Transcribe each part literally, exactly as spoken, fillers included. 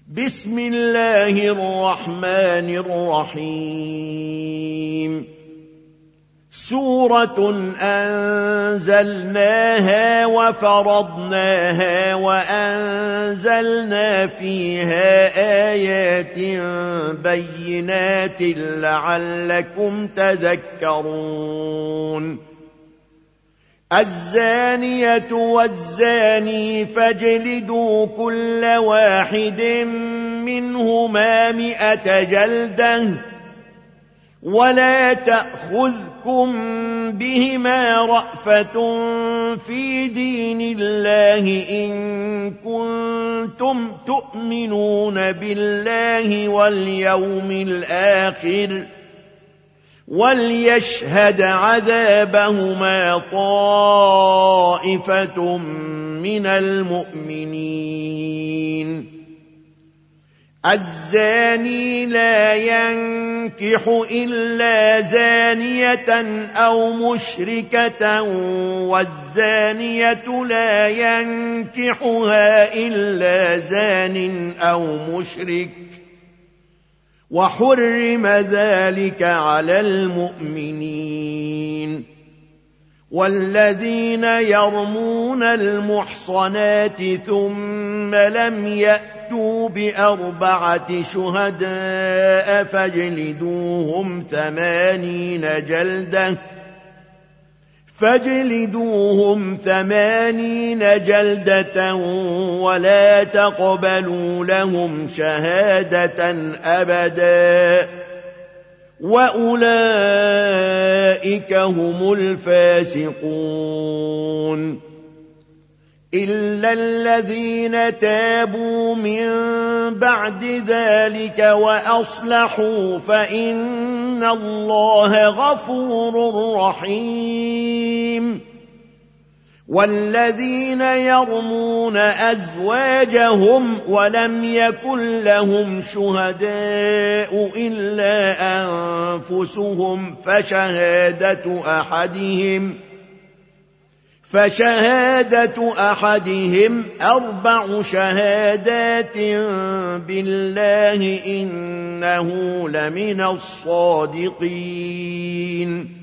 بسم الله الرحمن الرحيم سورة أنزلناها وفرضناها وأنزلنا فيها آيات بينات لعلكم تذكرون الزانية والزاني فاجلدوا كل واحد منهما مئة جلدة ولا تأخذكم بهما رأفة في دين الله إن كنتم تؤمنون بالله واليوم الآخر وليشهد عذابهما طائفة من المؤمنين الزاني لا ينكح إلا زانية أو مشركة والزانية لا ينكحها إلا زان أو مشرك وحرم ذلك على المؤمنين والذين يرمون المحصنات ثم لم يأتوا بأربعة شهداء فاجلدوهم ثمانين جلدة فاجلدوهم ثمانين جلدة ولا تقبلوا لهم شهادة أبدا وأولئك هم الفاسقون إلا الذين تابوا من بعد ذلك وأصلحوا فإن الله غفور رحيم والذين يرمون أزواجهم ولم يكن لهم شهداء إلا أنفسهم فشهادة أحدهم فشهادة أحدهم أربع شهادات بالله إنه لمن الصادقين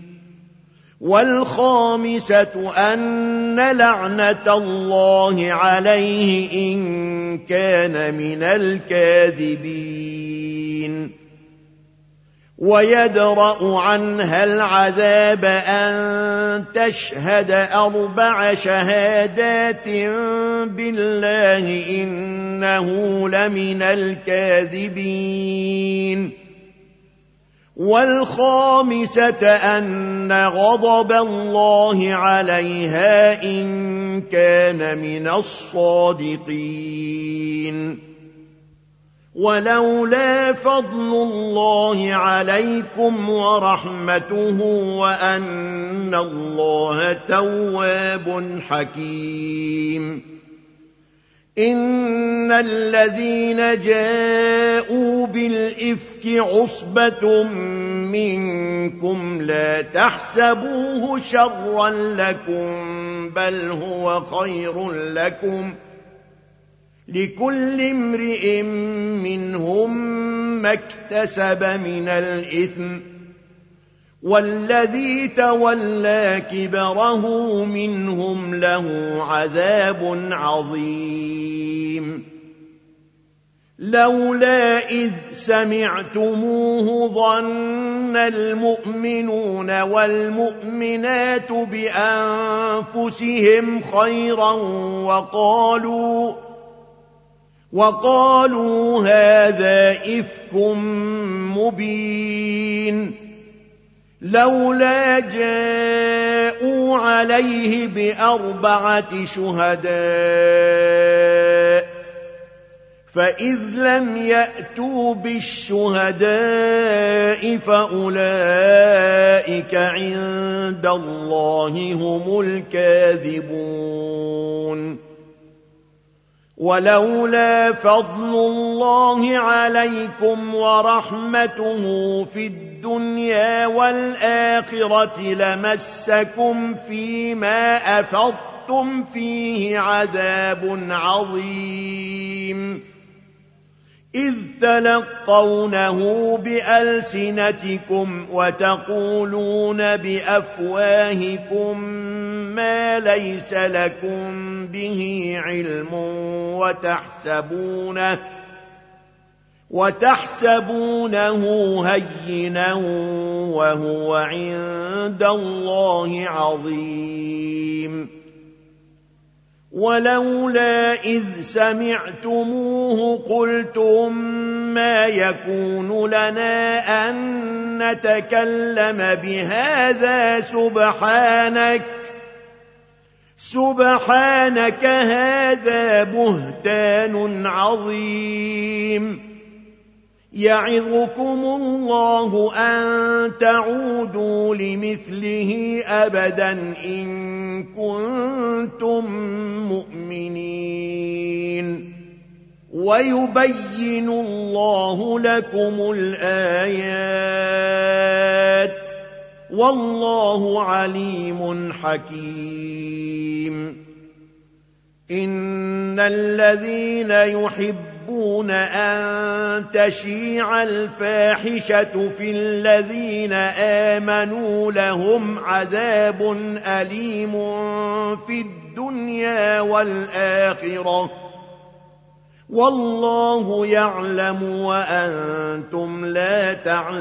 والخامسة أن لعنة الله عليه إن كان من الكاذبين ويدرأ عنها العذاب أن تشهد أربع شهادات بالله إنه لمن الكاذبين والخامسة أن غضب الله عليها إن كان من الصادقين ولولا فضل الله عليكم ورحمته وأن الله تواب حكيم إن الذين جاءوا بالإفك عصبة منكم لا تحسبوه شرا لكم بل هو خير لكم لكل امرئ منهم ما اكتسب من الإثم والذي تولى كبره منهم له عذاب عظيم لولا إذ سمعتموه ظن المؤمنون والمؤمنات بأنفسهم خيرا وقالوا وقالوا هذا إفك مبين لولا جاءوا عليه بأربعة شهداء فإذ لم يأتوا بالشهداء فأولئك عند الله هم الكاذبون ولولا فضل الله عليكم ورحمته في الدنيا والآخرة لمسكم فيما أفضتم فيه عذاب عظيم إذ تلقونه بألسنتكم وتقولون بأفواهكم ما ليس لكم به علم وتحسبونه وتحسبونه هينا وهو عند الله عظيم ولولا إذ سمعتموه قلتم ما يكون لنا أن نتكلم بهذا سبحانك سبحانك هذا بهتان عظيم يعظكم الله أن تعودوا لمثله أبدا إن كنتم مؤمنين ويبين الله لكم الآيات والله عليم حكيم إن الذين يحبون أن تشيع الفاحشة في الذين آمنوا لهم عذاب أليم في الدنيا والآخرة والله يعلم وأنتم لا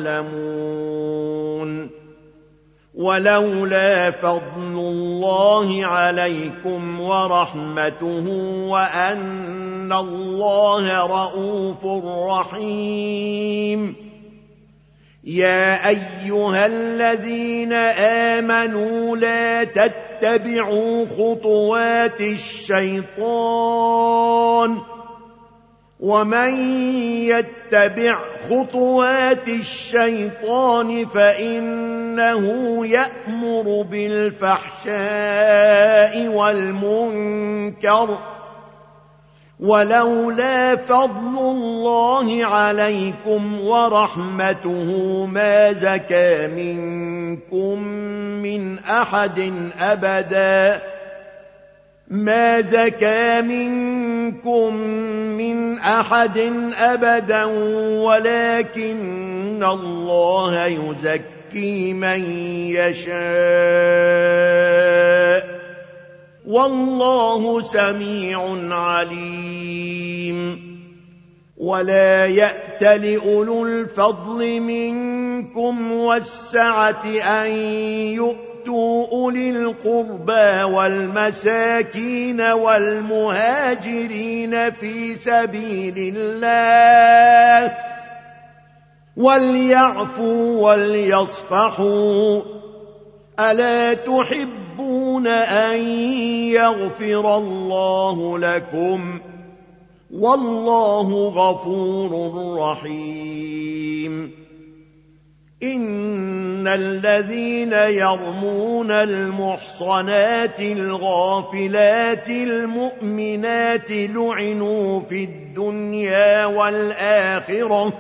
تعلمون ولولا فضل الله عليكم ورحمته وأن الله رؤوف رحيم يا أيها الذين آمنوا لا تتبعوا خطوات الشيطان ومن يتبع خطوات الشيطان فإنه يأمر بالفحشاء والمنكر ولولا فضل الله عليكم ورحمته ما زكى منكم من أحد أبدا ما زكى منكم من أحد أبدا ولكن الله يزكي من يشاء والله سميع عليم ولا يأتل أولو الفضل منكم والسعة أن يؤتوا أولي القربى والمساكين والمهاجرين في سبيل الله وليعفوا وليصفحوا ألا تحبون أن يغفر الله لكم والله غفور رحيم إن الذين يرمون المحصنات الغافلات المؤمنات لعنوا في الدنيا والآخرة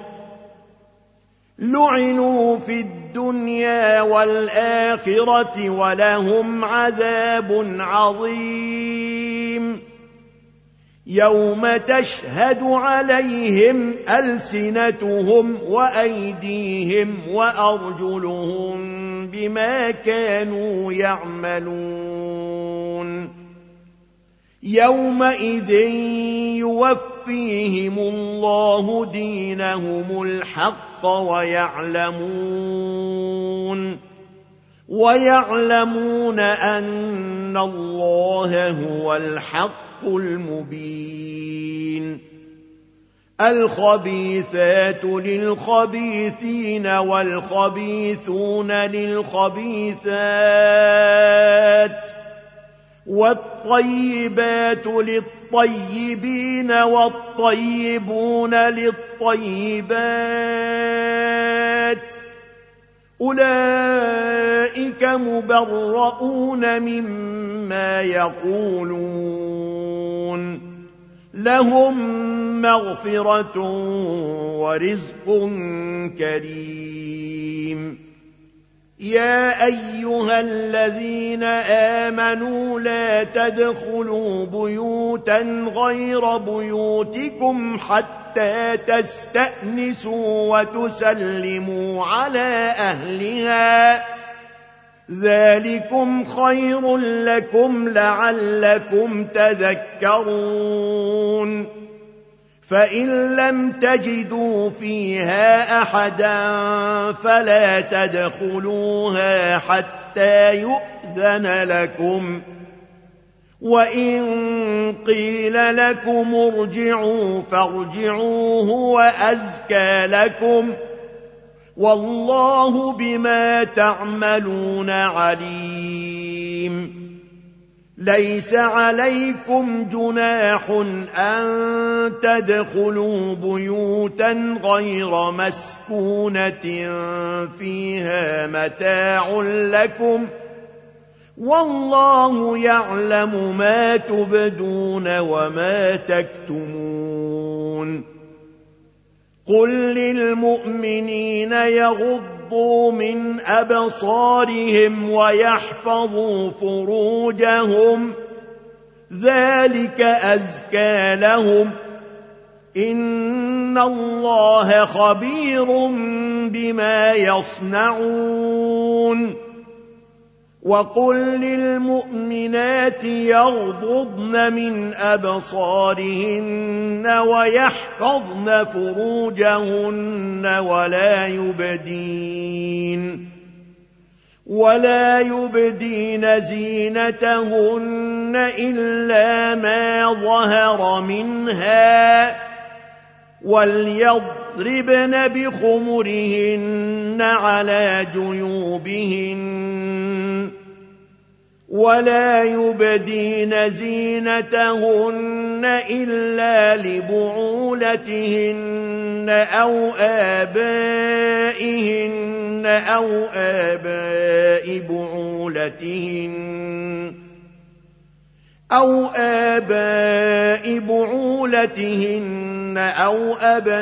لعنوا في الدنيا والآخرة ولهم عذاب عظيم يوم تشهد عليهم ألسنتهم وأيديهم وأرجلهم بما كانوا يعملون يومئذ يوفيهم الله دينهم الحق ويعلمون ويعلمون أن الله هو الحق المبين الخبيثات للخبيثين والخبيثون للخبيثات والطيبات للطيبين والطيبون للطيبات أولئك مبرؤون مما يقولون لهم مغفرة ورزق كريم يا أيها الذين آمنوا لا تدخلوا بيوتا غير بيوتكم حتى تستأنسوا وتسلموا على أهلها ذلكم خير لكم لعلكم تذكرون فإن لم تجدوا فيها أحدا فلا تدخلوها حتى يؤذن لكم وإن قيل لكم ارجعوا فارجعوا هو أزكى لكم والله بما تعملون عليم ليس عليكم جناح أن تدخلوا بيوتا غير مسكونة فيها متاع لكم والله يعلم ما تبدون وما تكتمون قل للمؤمنين يغضوا من أبصارهم ويحفظوا فروجهم ذلك أزكى لهم إن الله خبير بما يصنعون وقل للمؤمنات يغضضن من أبصارهن ويحفظن فروجهن ولا يبدين ولا يبدين زينتهن إلا ما ظهر منها وليضربن بخمرهن على جيوبهن ولا يبدين زينتهن إلا لبعولتهن أو آبائهن أو آباء بعولتهن أو آباء بعولتهن أو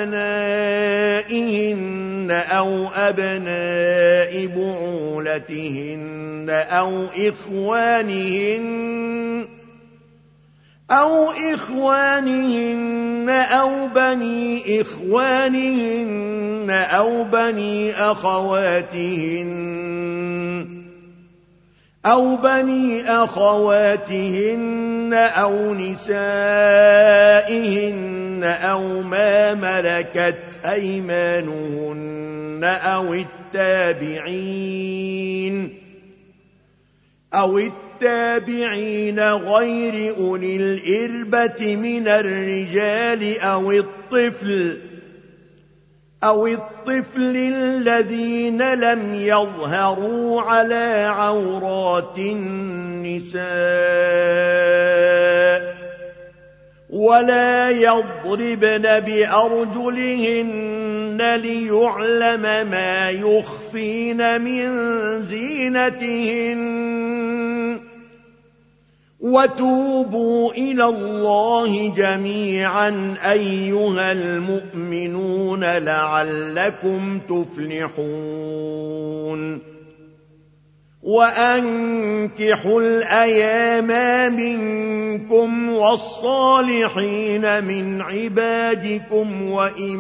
أبنائهن أو أبناء بعولتهن أو إخوانهن أو إخوانهن أو بني إخوانهن أو بني أخواتهن أو بني أخواتهن أو نسائهن أو ما ملكت أيمانهن أو التابعين أو التابعين غير أولي الإربة من الرجال أو الطفل أو الطفل الذين لم يظهروا على عورات النساء ولا يضربن بأرجلهن ليعلم ما يخفين من زينتهن وتوبوا إلى الله جميعا أيها المؤمنون لعلكم تفلحون وأنكحوا الأيام منكم والصالحين من عبادكم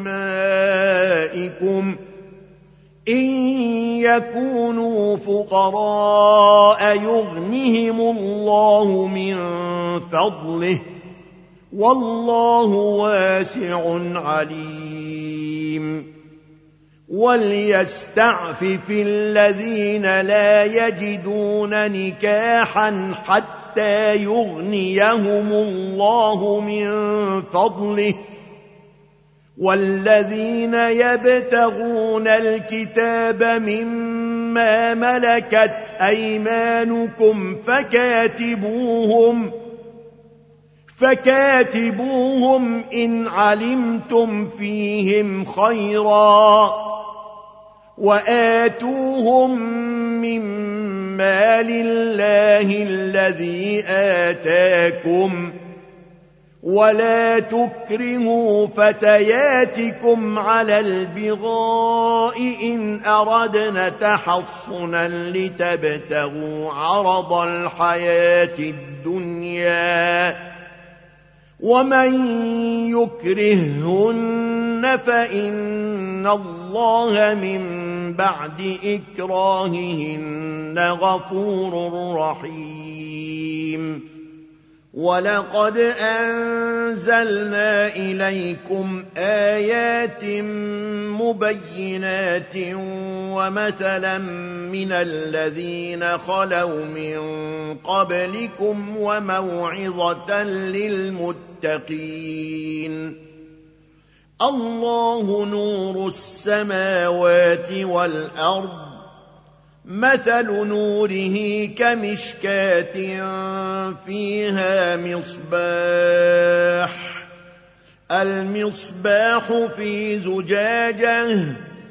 وإمائكم إن يكونوا فقراء يغنهم الله من فضله والله واسع عليم وليستعفف الذين لا يجدون نكاحا حتى يغنيهم الله من فضله والذين يبتغون الكتاب مما ملكت أيمانكم فكاتبوهم فكاتبوهم إن علمتم فيهم خيرا وآتوهم من مال الله الذي آتاكم ولا تكرهوا فتياتكم على البغاء إن أردنا تحصنا لتبتغوا عرض الحياة الدنيا، ومن يكرههن فإن الله من بعد إكراههن غفور رحيم. ولقد أنزلنا إليكم آيات مبينات ومثلا من الذين خلوا من قبلكم وموعظة للمتقين. الله نور السماوات والأرض، مثل نوره كمشكاة فيها مصباح، المصباح في زجاجة،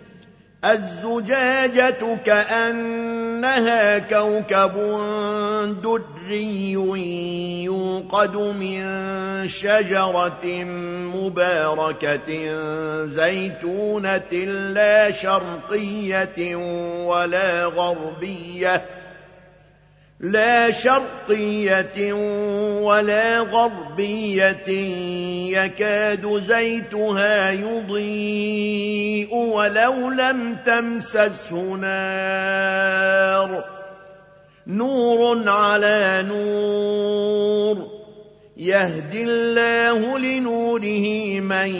الزجاجة كأنها كوكب دري يوقد من شجرة مباركة زيتونة لا شرقية ولا غربية لا شرقية ولا غربية يكاد زيتها يضيء ولو لم تمسسه نار، نور على نور، يهدي الله لنوره من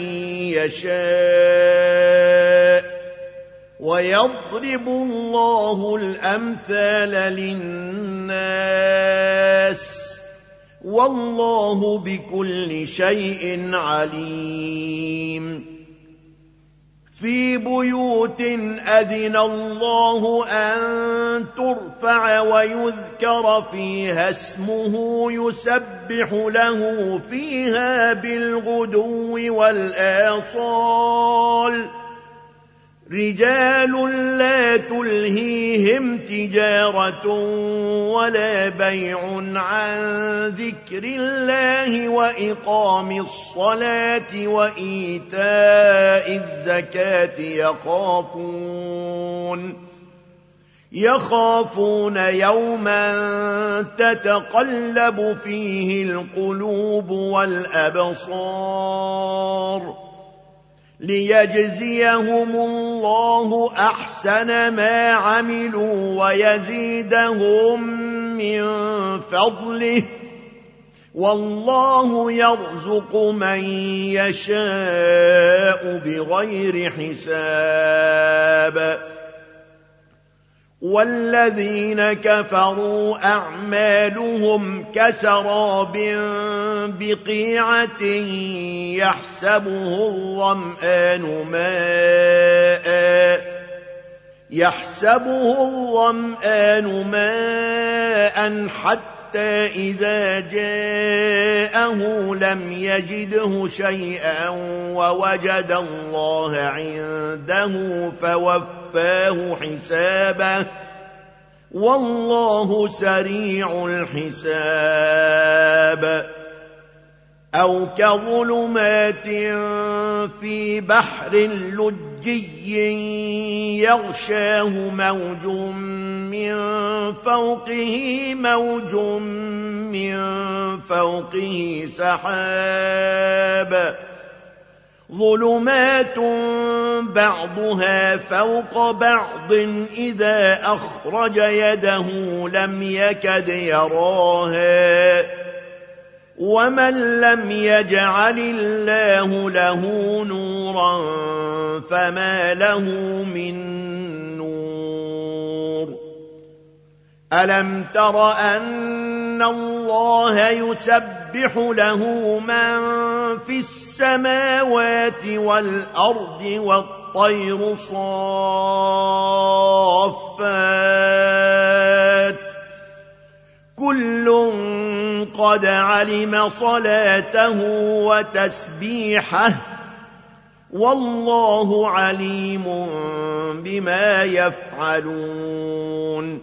يشاء، ويضرب الله الأمثال للناس، والله بكل شيء عليم. في بيوت أذن الله أن ترفع ويذكر فيها اسمه يسبح له فيها بالغدو والآصال، رجال لا تلهيهم تجارة ولا بيع عن ذكر الله وإقام الصلاة وإيتاء الزكاة يخافون يخافون يوما تتقلب فيه القلوب والأبصار، ليجزيهم الله أحسن ما عملوا ويزيدهم من فضله، والله يرزق من يشاء بغير حساب. والذين كفروا أعمالهم كسراب بقيعة يحسبه الظمآن ماء يحسبه الظمآن ماء حتى إذا جاءه لم يجده شيئا ووجد الله عنده فوفاه حسابه، والله سريع الحساب. أو كظلمات في بحر لجي يغشاه موج من فوقه موج من فوقه سحاب، ظلمات بعضها فوق بعض إذا أخرج يده لم يكد يراها، ومن لم يجعل الله له نورا فما له من نور. ألم تر أن الله يسبح له من في السماوات والأرض والطير صافات، كل قد علم صلاته وتسبيحه، والله عليم بما يفعلون.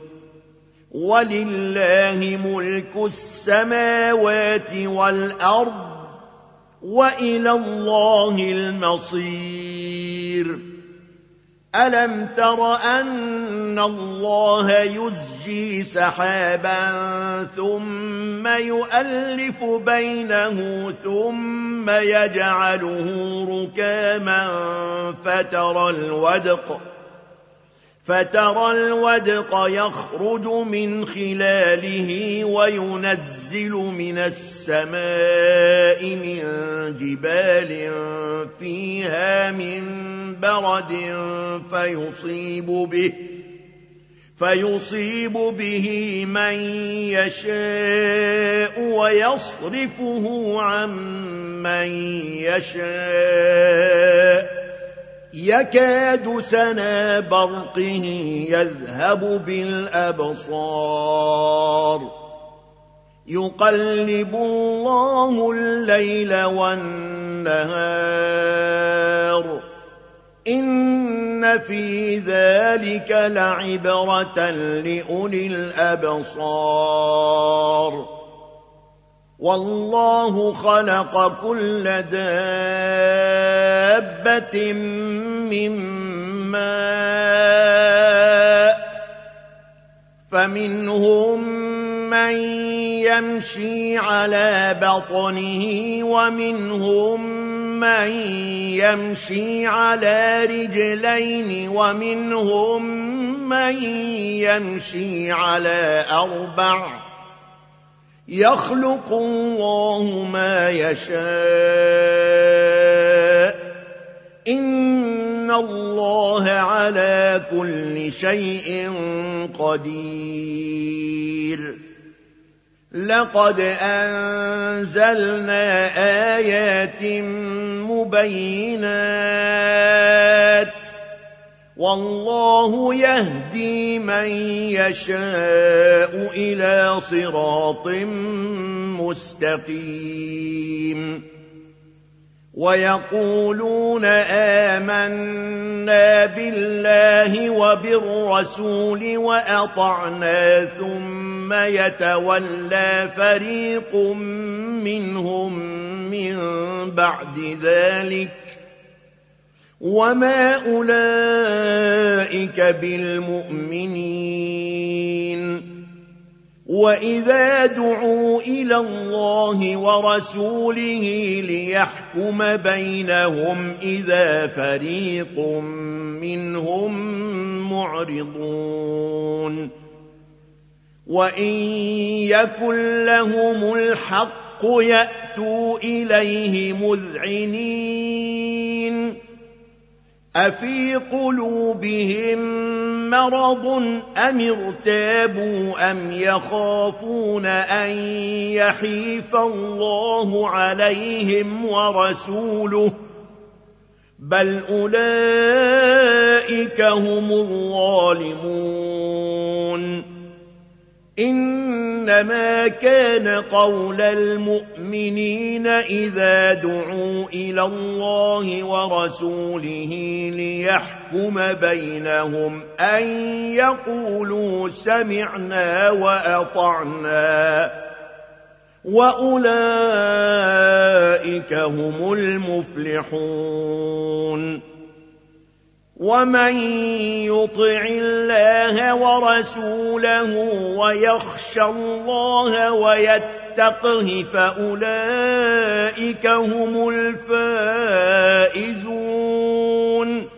ولله ملك السماوات والأرض وإلى الله المصير. ألم تر أن الله يزجي سحابا ثم يؤلف بينه ثم يجعله ركاما فترى الودق فترى الودق يخرج من خلاله وينزل من السماء من جبال فيها من برد فيصيب به فيصيب به من يشاء ويصرفه عن من يشاء يكاد سنا برقه يذهب بالأبصار يقلب الله الليل والنهار إن في ذلك لعبرة لأولي الأبصار. والله خلق كل دابة من ماء فمنهم من يمشي على بطنه ومنهم من يمشي على رجلين ومنهم من يمشي على أربع يخلق الله ما يشاء إن الله على كل شيء قدير. لقد أنزلنا آيات مبينات والله يهدي من يشاء إلى صراط مستقيم. ويقولون آمنا بالله وبالرسول وأطعنا ثم يتولى فريق منهم من بعد ذلك وما أولئك بالمؤمنين. وإذا دعوا إلى الله ورسوله ليحكم بينهم إذا فريق منهم معرضون. وإن يكن لهم الحق يأتوا إليه مذعنين. أفي قلوبهم مرض أم ارتابوا أم يخافون أن يحيف الله عليهم ورسوله بل أولئك هم الظالمون. إنما كان قول المؤمنين إذا دعوا إلى الله ورسوله ليحكم بينهم أن يقولوا سمعنا وأطعنا وأولئك هم المفلحون. ومن يطع الله ورسوله ويخشى الله ويتقه فأولئك هم الفائزون.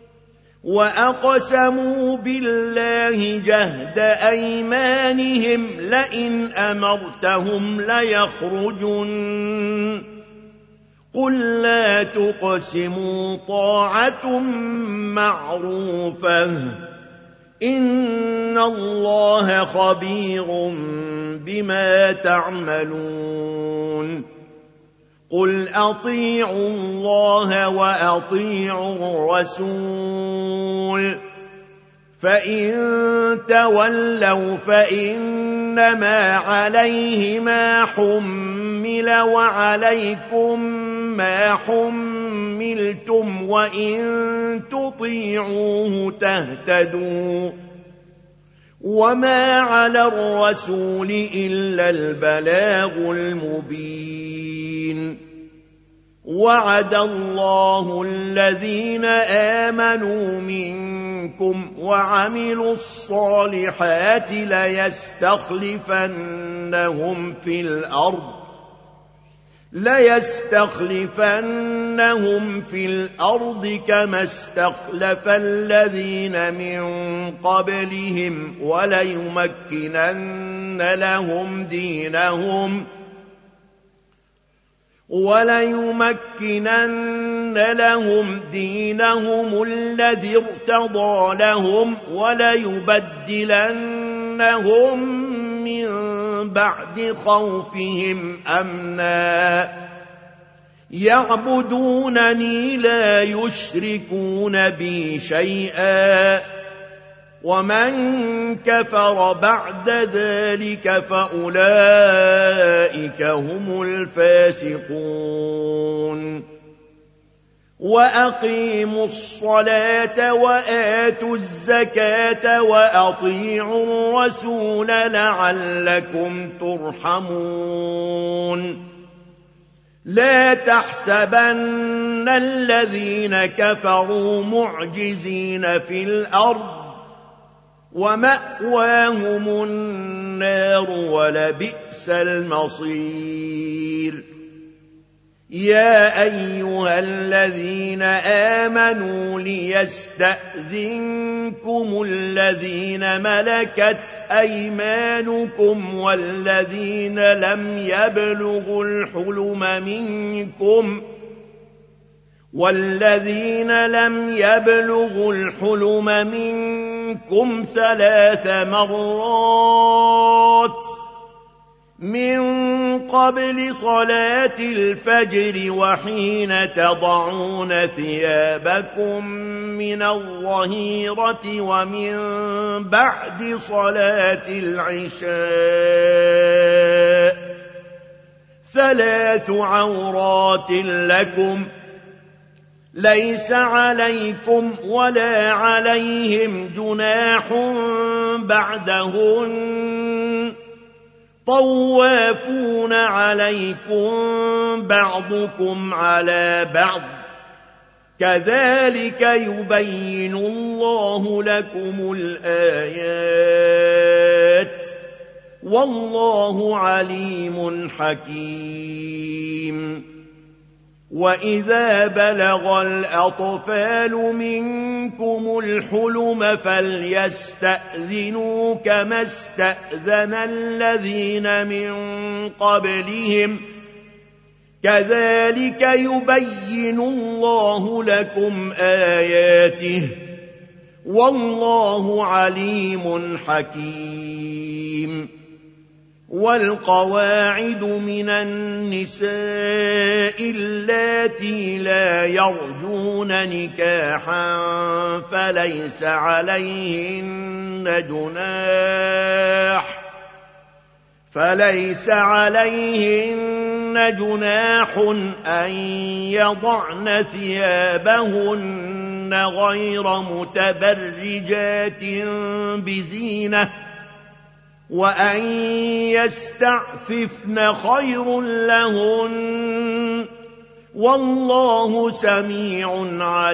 وأقسموا بالله جهد أيمانهم لئن أمرتهم ليخرجن قل لا تقسموا طاعة معروفة إن الله خبير بما تعملون. قل أطيعوا الله وأطيعوا الرسول فإن تولوا فإنما عليه ما حمل وعليكم ما حملتم وإن تطيعوه تهتدوا وما على الرسول إلا البلاغ المبين. وعد الله الذين آمنوا منكم وعملوا الصالحات ليستخلفنهم في الأرض ليستخلفنهم في الأرض كما استخلف الذين من قبلهم وليمكنن لهم دينهم وليمكنن لهم دينهم الذي ارتضى لهم وليبدلنهم من بعد خوفهم أمنا يعبدونني لا يشركون بي شيئا ومن كفر بعد ذلك فأولئك هم الفاسقون وأقيموا الصلاة وآتوا الزكاة وأطيعوا الرسول لعلكم ترحمون لا تحسبن الذين كفروا معجزين في الأرض ومأواهم النار ولبئس المصير يا أيها الذين آمنوا ليستأذنكم الذين ملكت أيمانكم والذين لم يبلغوا الحلم منكم والذين لم يبلغوا الحلم منكم ثلاث مرات من قبل صلاة الفجر وحين تضعون ثيابكم من الظهيرة ومن بعد صلاة العشاء ثلاث عورات لكم ليس عليكم ولا عليهم جناح بعدهن طوافون عليكم بعضكم على بعض كذلك يبين الله لكم الآيات والله عليم حكيم وإذا بلغ الأطفال منكم الحلم فليستأذنوا كما استأذن الذين من قبلهم كذلك يبين الله لكم آياته والله عليم حكيم والقواعد من النساء اللاتي لا يرجون نكاحا فليس عليهن جناح فليس عليهن جناح أن يضعن ثيابهن غير متبرجات بزينة وأن يستعففن خير لهن والله سميع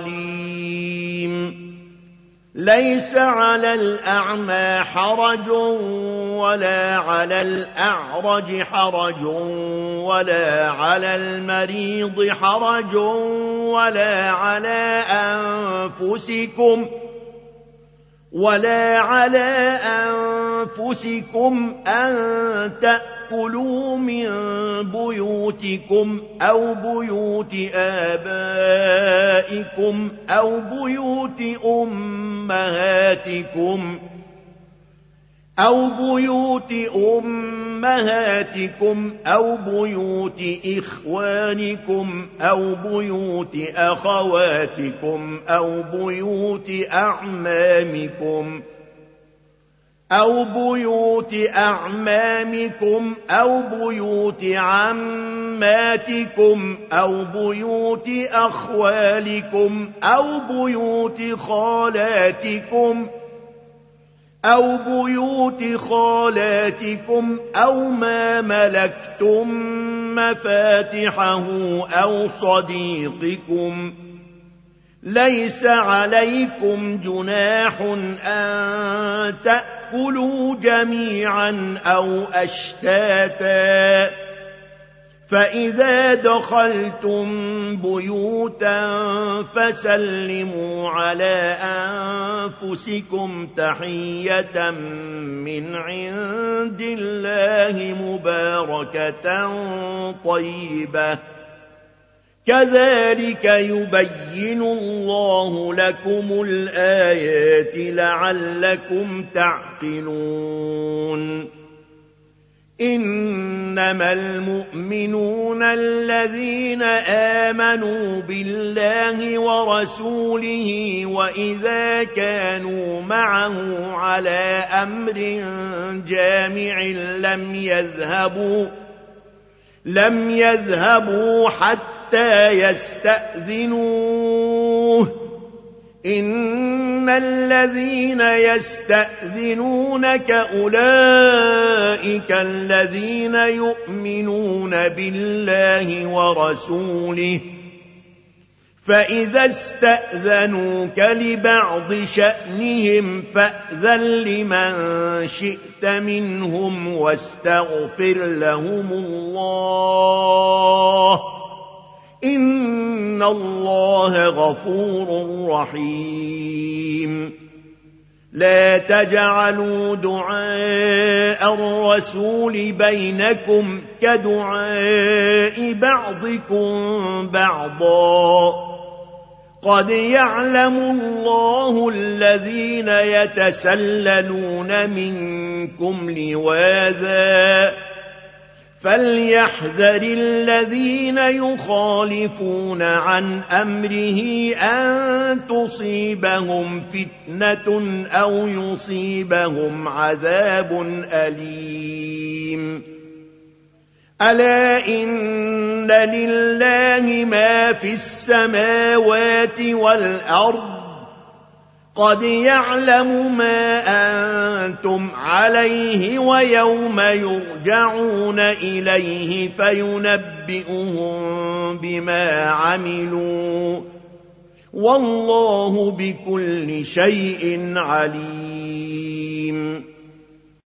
عليم ليس على الأعمى حرج ولا على الأعرج حرج ولا على المريض حرج ولا على أنفسكم ولا على أنفسكم أن تأكلوا من بيوتكم أو بيوت آبائكم أو بيوت أمهاتكم أو بيوت أمهاتكم أو بيوت إخوانكم أو بيوت أخواتكم أو بيوت أعمامكم أو بيوت أعمامكم أو بيوت عماتكم أو بيوت أخوالكم أو بيوت خالاتكم أو بيوت خالاتكم أو ما ملكتم مفاتحه أو صديقكم ليس عليكم جناح أن تأكلوا جميعا أو أشتاتا فإذا دخلتم بيوتا فسلموا على أنفسكم تحية من عند الله مباركة طيبة كذلك يبين الله لكم الآيات لعلكم تعقلون إنما المؤمنون الذين آمنوا بالله ورسوله وإذا كانوا معه على أمر جامع لم يذهبوا لم يذهبوا حتى يستأذنوه إن الذين يستأذنونك أولئك الذين يؤمنون بالله ورسوله فإذا استأذنوك لبعض شأنهم فأذن لمن شئت منهم واستغفر لهم الله إن الله غفور رحيم لا تجعلوا دعاء الرسول بينكم كدعاء بعضكم بعضا قد يعلم الله الذين يتسللون منكم لواذا فليحذر الذين يخالفون عن أمره أن تصيبهم فتنة أو يصيبهم عذاب أليم ألا إن لله ما في السماوات والأرض قد يعلم ما أنتم عليه ويوم يرجعون إليه فينبئهم بما عملوا والله بكل شيء عليم